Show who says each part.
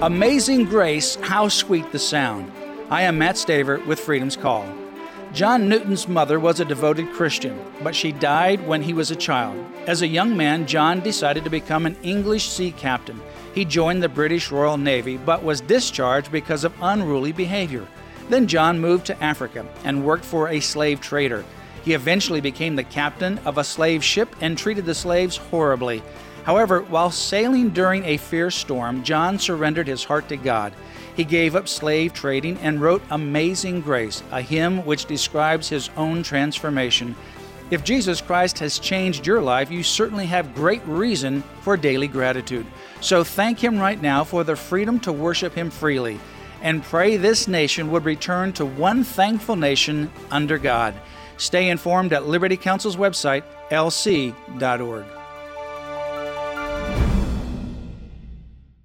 Speaker 1: Amazing Grace, how sweet the sound. I am Matt Staver with Freedom's Call. John Newton's mother was a devoted Christian, but she died when he was a child. As a young man, John decided to become an English sea captain. He joined the British Royal Navy, but was discharged because of unruly behavior. Then John moved to Africa and worked for a slave trader. He eventually became the captain of a slave ship and treated the slaves horribly. However, while sailing during a fierce storm, John surrendered his heart to God. He gave up slave trading and wrote Amazing Grace, a hymn which describes his own transformation. If Jesus Christ has changed your life, you certainly have great reason for daily gratitude. So thank Him right now for the freedom to worship Him freely, and pray this nation would return to one thankful nation under God. Stay informed at Liberty Counsel's website, lc.org.